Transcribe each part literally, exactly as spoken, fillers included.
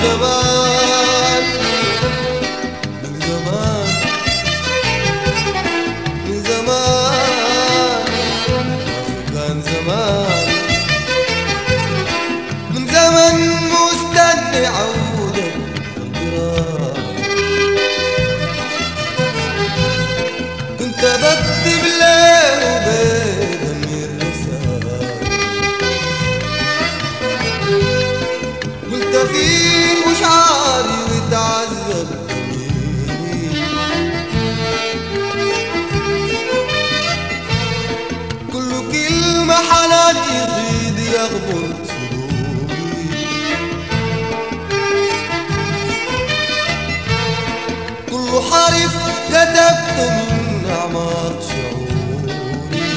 زمان من زمان من زمان كان زمان من زمن مستني عودة القرار كنت بكتب له وبدمي الرسالة قلت فيه مشعاري وتعذب ضميري كل كلمة حنان يغيد يغمر صدوري كل حرف كتبته من أعماق شعوري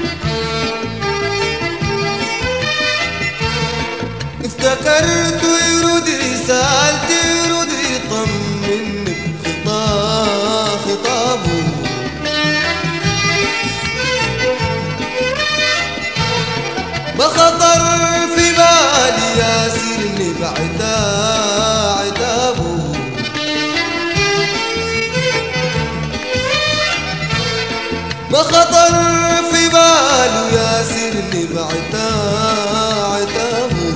افتكرت يرد رسالتي يرد يطمني بخطاب خطابه بخطر في بالي ياسرني بعتاه عتابه بخطر في بالي ياسرني بعتاه عتابه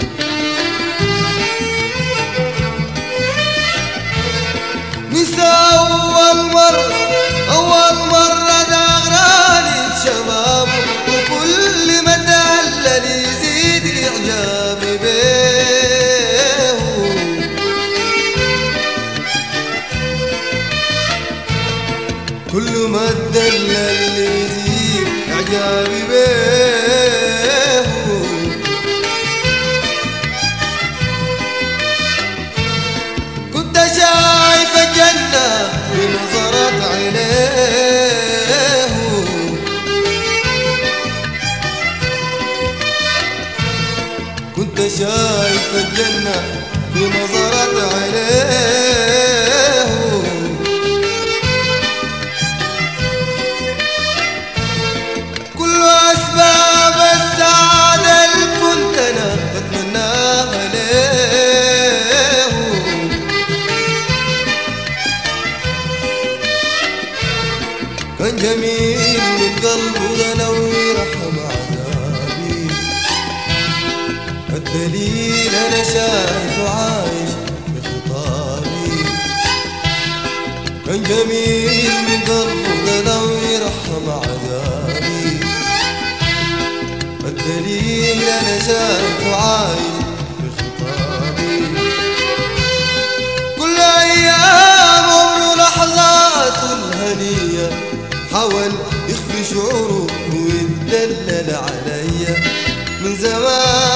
نسى أول مرة أول مرة دغراني بشبابه وكل ما دلل يزيد إعجابي بيه كل ما دلل يزيد إعجابي بيه كنت شايف الجنة بنظرة عينيه كنت شايف الجنة بنظرة عينيه كل أسباب السعادة اللي كنت أنا بتمناها ليه كان جميل من قلبه لو يرحم عذابي الدليل أنا شايف وعايش بخطابي كان جميل من قلبه لو يرحم عذابي الدليل أنا شايف وعايش بخطابي كل أيام عمره لحظاته الهنية حاول يخفي شعوره ويتدلل عليا من زمان